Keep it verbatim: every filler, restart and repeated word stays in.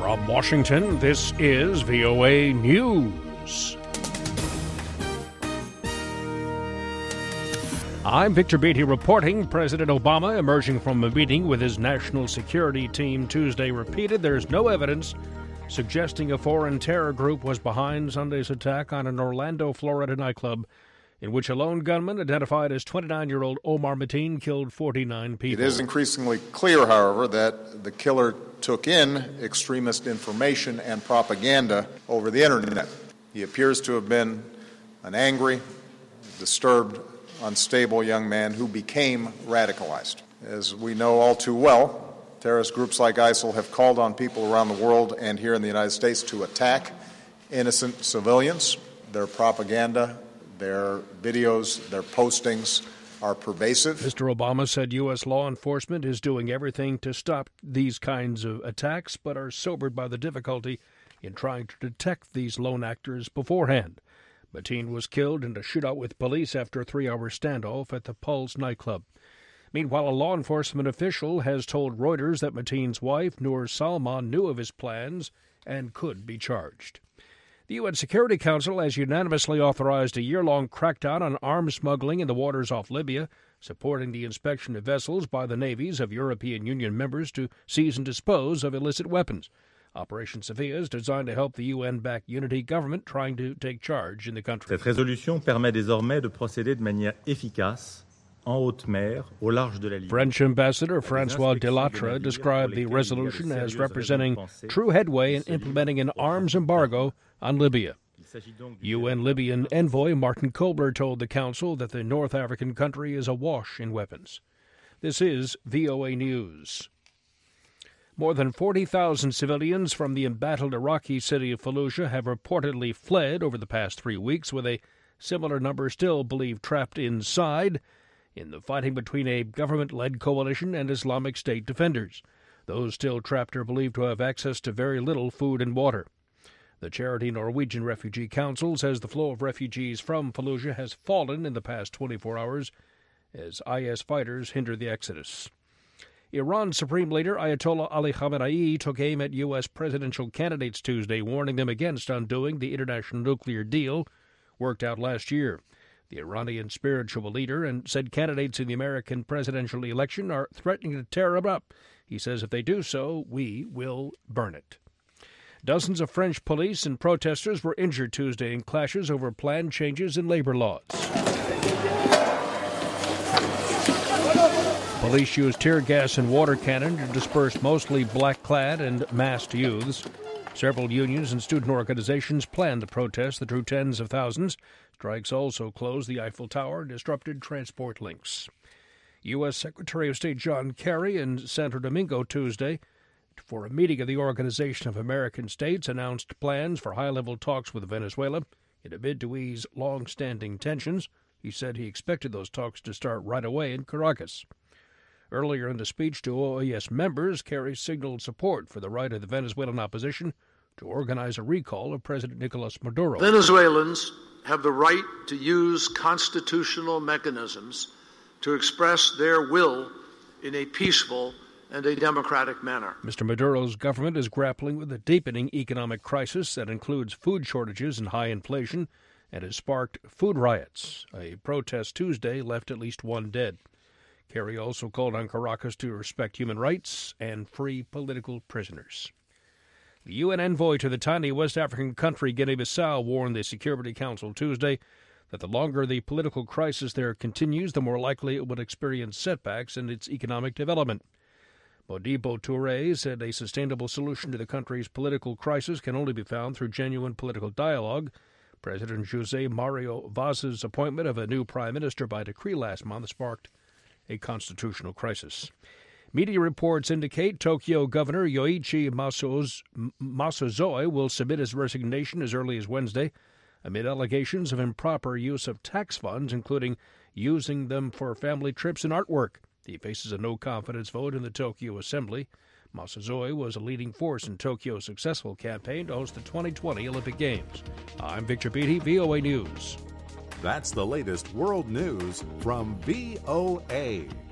From Washington, this is V O A News. I'm Victor Beatty reporting. President Obama, emerging from a meeting with his national security team Tuesday, repeated there's no evidence suggesting a foreign terror group was behind Sunday's attack on an Orlando, Florida nightclub in which a lone gunman identified as twenty-nine-year-old Omar Mateen killed forty-nine people. It is increasingly clear, however, that the killer took in extremist information and propaganda over the Internet. He appears to have been an angry, disturbed, unstable young man who became radicalized. As we know all too well, terrorist groups like ISIL have called on people around the world and here in the United States to attack innocent civilians. Their propaganda, their videos, their postings are pervasive. Mister Obama said U S law enforcement is doing everything to stop these kinds of attacks, but are sobered by the difficulty in trying to detect these lone actors beforehand. Mateen was killed in a shootout with police after a three-hour standoff at the Pulse nightclub. Meanwhile, a law enforcement official has told Reuters that Mateen's wife, Noor Salman, knew of his plans and could be charged. The U N Security Council has unanimously authorized a year-long crackdown on arms smuggling in the waters off Libya, supporting the inspection of vessels by the navies of European Union members to seize and dispose of illicit weapons. Operation Sophia is designed to help the U N-backed unity government trying to take charge in the country. Cette résolution permet désormais de procéder de manière efficace en haute mer, au large de la Libye. French Ambassador Francois Delattre described the resolution as representing true headway in implementing an arms embargo on Libya. U N Libyan envoy Martin Kobler told the Council that the North African country is awash in weapons. This is V O A News. More than forty thousand civilians from the embattled Iraqi city of Fallujah have reportedly fled over the past three weeks, with a similar number still believed trapped inside in the fighting between a government-led coalition and Islamic State defenders. Those still trapped are believed to have access to very little food and water. The charity Norwegian Refugee Council says the flow of refugees from Fallujah has fallen in the past twenty-four hours as I S fighters hinder the exodus. Iran's Supreme Leader Ayatollah Ali Khamenei took aim at U S presidential candidates Tuesday, warning them against undoing the international nuclear deal worked out last year. The Iranian spiritual leader and said candidates in the American presidential election are threatening to tear it up. He says if they do so, we will burn it. Dozens of French police and protesters were injured Tuesday in clashes over planned changes in labor laws. Police used tear gas and water cannon to disperse mostly black-clad and masked youths. Several unions and student organizations planned the protest that drew tens of thousands. Strikes also closed the Eiffel Tower and disrupted transport links. U S Secretary of State John Kerry in Santo Domingo Tuesday for a meeting of the Organization of American States announced plans for high-level talks with Venezuela in a bid to ease long-standing tensions. He said he expected those talks to start right away in Caracas. Earlier in the speech to O A S members, Kerry signaled support for the right of the Venezuelan opposition to organize a recall of President Nicolas Maduro. Venezuelans have the right to use constitutional mechanisms to express their will in a peaceful and a democratic manner. Mister Maduro's government is grappling with a deepening economic crisis that includes food shortages and high inflation and has sparked food riots. A protest Tuesday left at least one dead. Kerry also called on Caracas to respect human rights and free political prisoners. The U N envoy to the tiny West African country Guinea-Bissau warned the Security Council Tuesday that the longer the political crisis there continues, the more likely it would experience setbacks in its economic development. Modibo Touré said a sustainable solution to the country's political crisis can only be found through genuine political dialogue. President José Mario Vaz's appointment of a new prime minister by decree last month sparked a constitutional crisis. Media reports indicate Tokyo Governor Yoichi Masuzoi will submit his resignation as early as Wednesday amid allegations of improper use of tax funds, including using them for family trips and artwork. He faces a no-confidence vote in the Tokyo Assembly. Masuzoi was a leading force in Tokyo's successful campaign to host the twenty twenty Olympic Games. I'm Victor Beatty, V O A News. That's the latest world news from V O A.